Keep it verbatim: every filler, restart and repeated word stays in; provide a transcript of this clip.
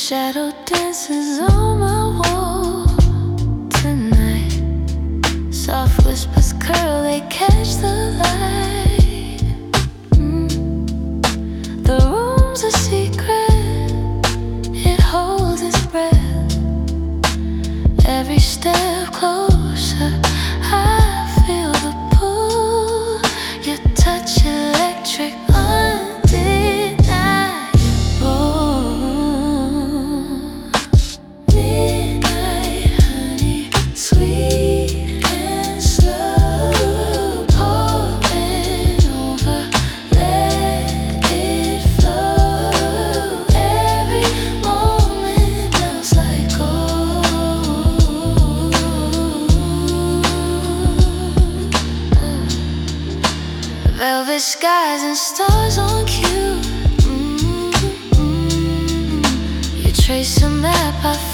shadow dances on my wall tonight. Soft whispers curl, they catch the light. mm. The room's a secret, it holds its breath. Every step closer, I feel the pull. Your touch electric, velvet skies and stars on cue. mm-hmm. You trace a map, I